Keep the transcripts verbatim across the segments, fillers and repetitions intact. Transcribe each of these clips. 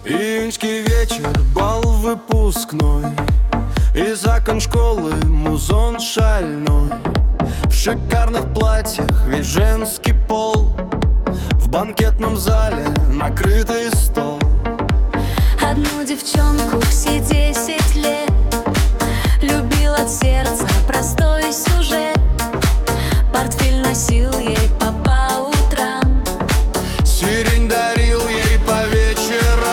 Июньский вечер, бал выпускной, из окон школы музон шальной. В шикарных платьях весь женский пол, в банкетном зале накрытый стол. Одну девчонку все десять лет любил от сердца простой сюжет. Портфель носил ей по утрам, сирень дарил ей по вечерам.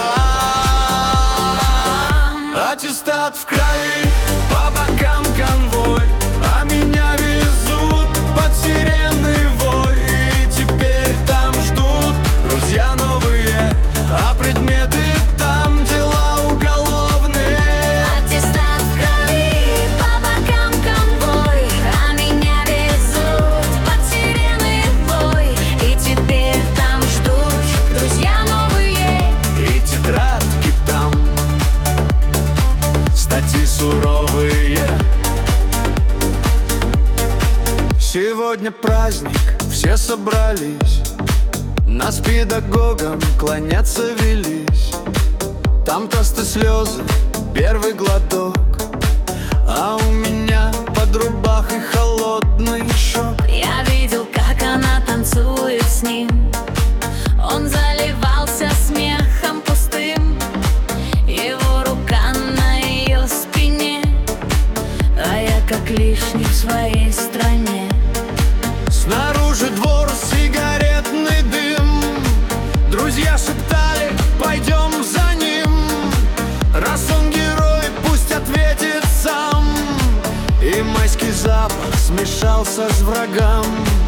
Аттестат в крови, по бокам конвой, а меня везут под сирены вой. И теперь там ждут друзья новые, а предметы там дела уголовные. Аттестат в крови, по бокам конвой, а меня везут под сирены вой. И теперь там ждут друзья новые, И тетрадки там, статьи суровые. Сегодня праздник, все собрались, нас педагогам кланяться велись. Там тосты, слезы, первый глоток, а у меня под рубахой холодный шок. Я видел, как она танцует с ним, он заливался смехом пустым, его рука на ее спине, а я как лишний в своей стране. Снаружи двор, сигаретный дым, друзья шептали, пойдем за ним. Раз он герой, пусть ответит сам. И майский запах смешался с врагам.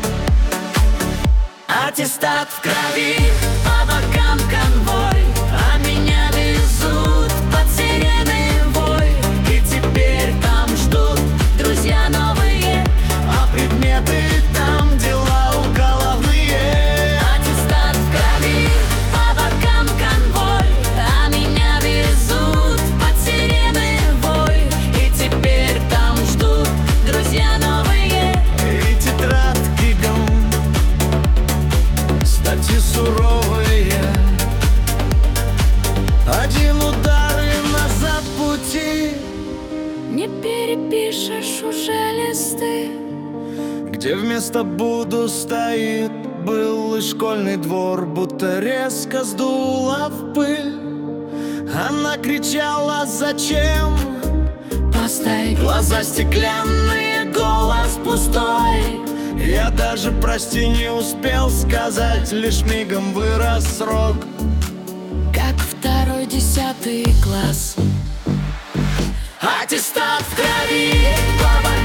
Аттестат в крови, по бокам конвой, а меня везут под сирены вой. И теперь там ждут друзья новые, а предметы там дела уголовные. Аттестат в крови, по бокам конвой, а меня везут под сирены вой. И теперь там ждут друзья новые, И тетрадки гам, статьи суровые. Один удар и назад пути, не перепишешь уже листы. где вместо «буду» стоит былый школьный двор, будто резко сдуло в пыль. Она кричала: зачем? Постой, Глаза стеклянные, голос пустой. Я даже прости не успел сказать, лишь мигом вырос срок. как второй десятый класс. Аттестат в крови, по